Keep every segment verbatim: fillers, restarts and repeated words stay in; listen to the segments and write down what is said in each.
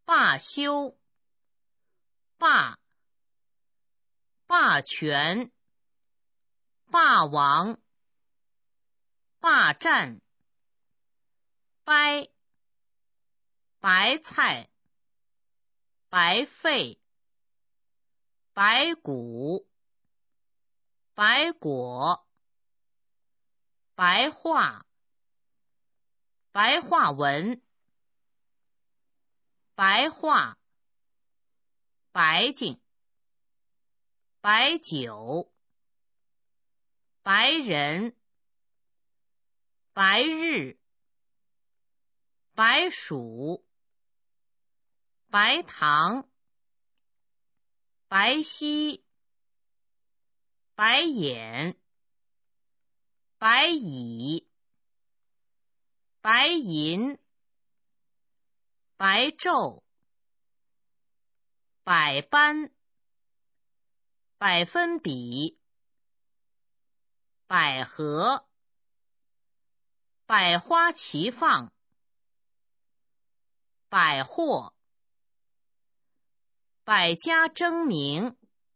罢休，罢，霸权，霸王，霸占，掰，白菜，白费，白骨，白果，白话，白话文，白话，白净，白酒，白人，白日，白薯，白糖，白皙，白眼，白蚁，白银，白昼，百般，百分比，百合，百花齐放，百货，百家争鸣，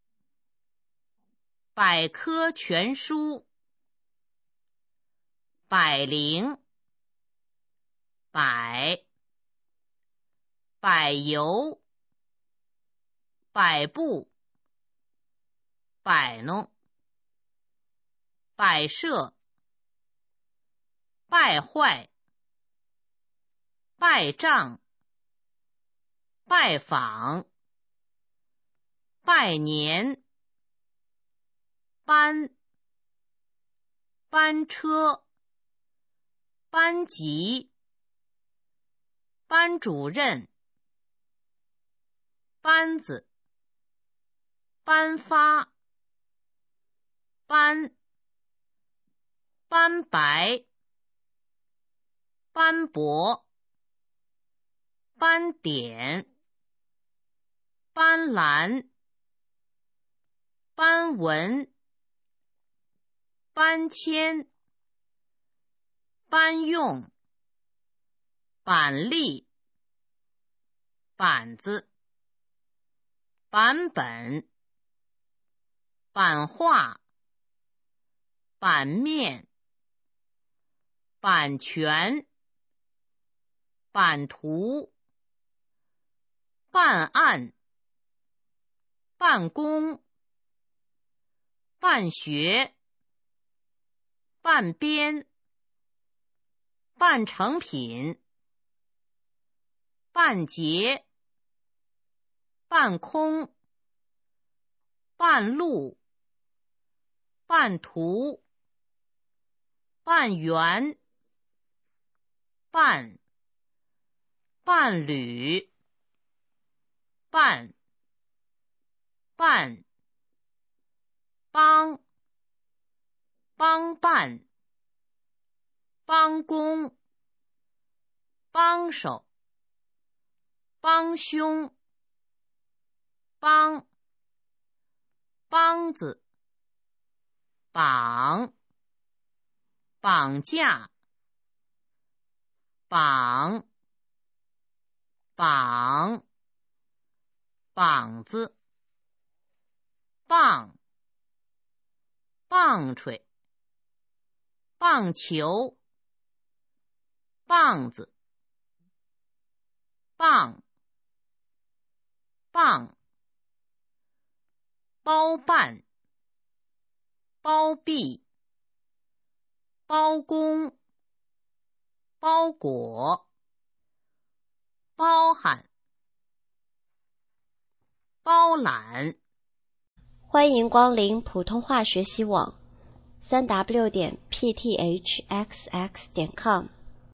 百科全书，百灵，百，百游，百步，摆弄，摆设，败坏，拜账，拜访，拜年，班，班车，班级，班主任，班子，颁发，斑，斑白，斑驳，斑点，斑斓，斑纹，搬迁，搬用，板栗，板子，版本，版画，版面，版权，版图，办案，办公，办学，半边，半成品，半截，半空，半路，半途，半圆，伴，伴侣，伴，伴，帮，帮办，帮工，帮手，帮凶，帮，帮子，绑，绑架，绑，绑，绑子，棒，棒槌，棒球，棒子，棒，棒，包办，包庇，包公，包裹，包含，包揽。 欢迎光临普通话学习网，三 w 点 p t h x x 点 com。